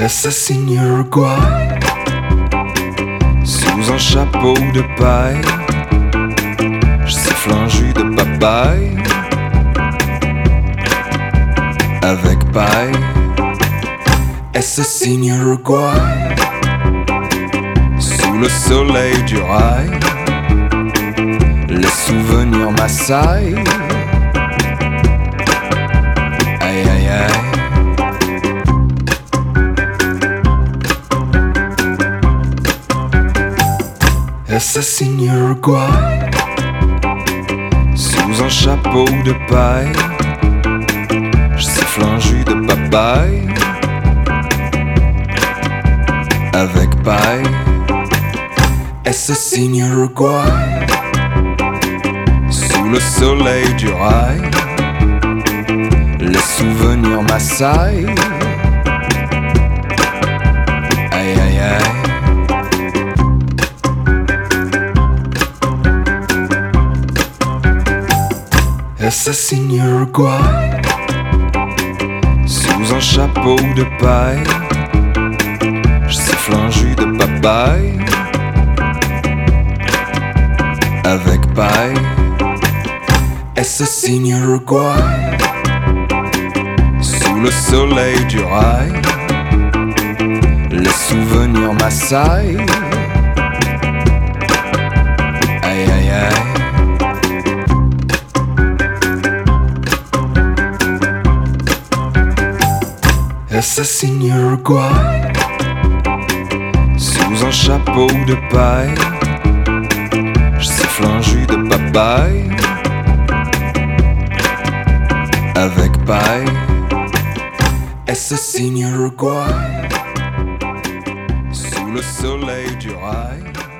Assassine Uruguay sous un chapeau de paille. Je siffle un jus de papaye avec paille. Assassine Uruguay sous le soleil du rail. Les souvenirs m'assaillent. Aïe aïe aïe. Assassine Uruguay sous un chapeau de paille. Je siffle un jus de papaye avec paille. Assassine Uruguay sous le soleil du rail. Les souvenirs m'assaillent. Aïe aïe aïe. Assassine Uruguay sous un chapeau de paille. Je siffle un jus de papaye avec paille. Assassine Uruguay sous le soleil du rail. Les souvenirs m'assaillent. Aïe aïe aïe. Assassine Uruguay sous un chapeau de paille. Je siffle un jus de papaye avec paille. Assassine Uruguay sous le soleil du rail.